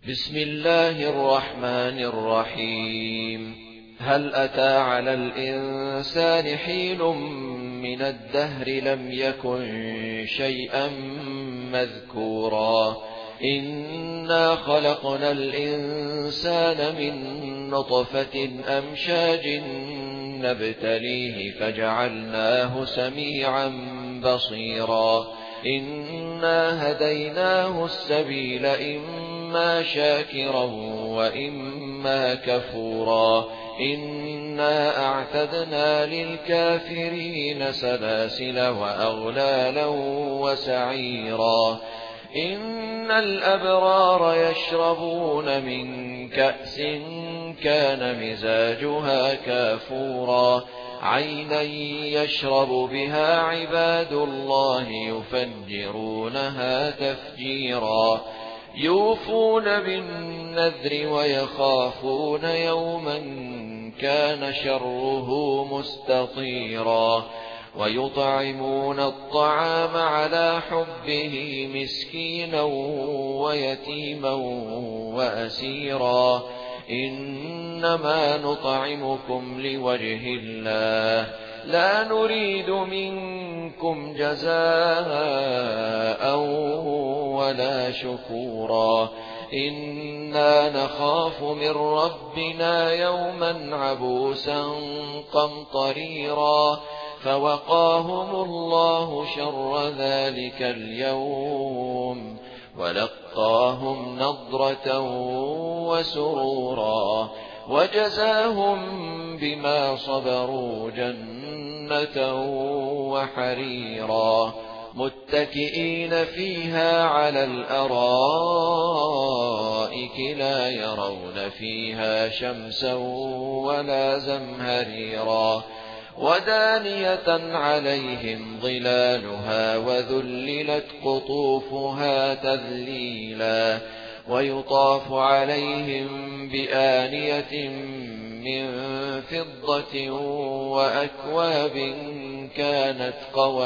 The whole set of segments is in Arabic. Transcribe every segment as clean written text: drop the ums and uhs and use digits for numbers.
بسم الله الرحمن الرحيم. هل أتى على الإنسان حين من الدهر لم يكن شيئا مذكورا إنا خلقنا الإنسان من نطفة أمشاج نبتليه فجعلناه سميعا بصيرا إنا هديناه السبيل إما شاكرا وإما كفورا إنا أعتدنا للكافرين سلاسل وأغلالا وسعيرا إن الأبرار يشربون من كأس كان مزاجها كافورا عينا يشرب بها عباد الله يفجرونها تفجيرا يوفون بالنذر ويخافون يوما كان شره مستطيرا ويطعمون الطعام على حبه مسكينا ويتيما وأسيرا إنما نطعمكم لوجه الله لا نريد منكم جزاء ولا شكورا إنا نخاف من ربنا يوما عبوسا قمطريرا فوقاهم الله شر ذلك اليوم ولقاهم نضرة وسرورا وجزاهم بما صبروا جنة وحريرا متكئين فيها على الأرائك لا يرون فيها شمسا ولا زمهريرا ودانية عليهم ظلالها وذللت قطوفها تذليلا ويطاف عليهم بآنية من فضة وأكواب كانت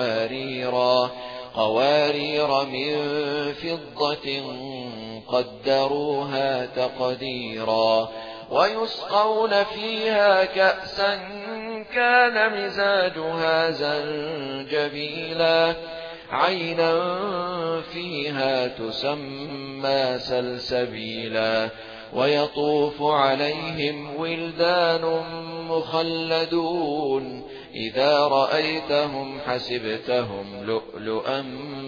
قوارير من فضة قدروها تقديرا ويسقون فيها كأسا كان مزاجها زنجبيلا عينا فيها تسمى سلسبيلا ويطوف عليهم ولدان مخلدون إذا رأيتهم حسبتهم لؤلؤا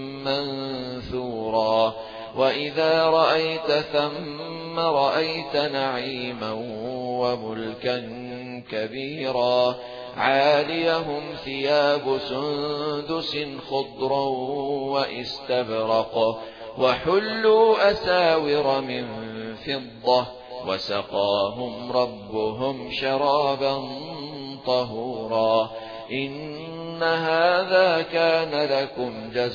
منثورا وإذا رأيت ثم رأيت نعيما وملكا كبيرا عاليهم ثياب سندس خضر واستبرق وحلوا أساور من فضة وسقاهم ربهم شرابا طهورا إن هذا كان لكم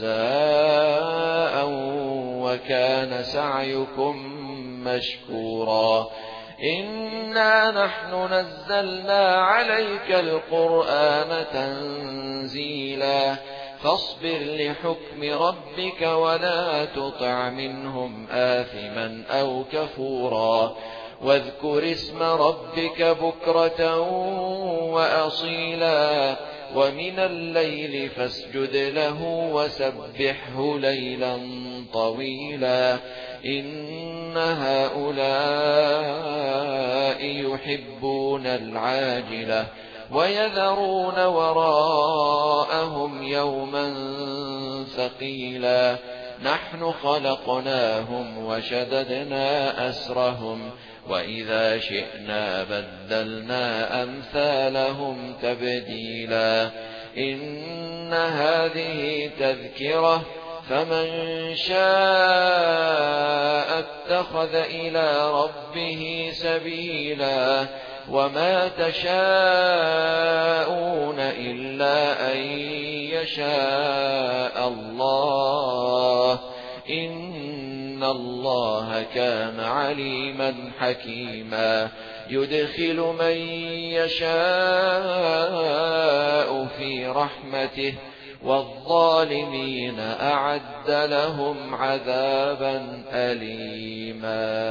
جزاء وكان سعيكم مشكورا إنا نحن نزلنا عليك القرآن تنزيلا فاصبر لحكم ربك ولا تطع منهم آثما أو كفورا واذكر اسم ربك بكرة وأصيلا ومن الليل فاسجد له وسبحه ليلا طويلا إن هؤلاء يحبون العاجلة ويذرون وراءهم يوما ثقيلا نحن خلقناهم وشددنا أسرهم وإذا شئنا بدلنا أمثالهم تبديلا إن هذه تذكرة فمن شاء اتخذ إلى ربه سبيلا وما تشاءون إلا أن يشاء الله إن الله كان عليما حكيما يدخل من يشاء في رحمته والظالمين أعد لهم عذابا أليما.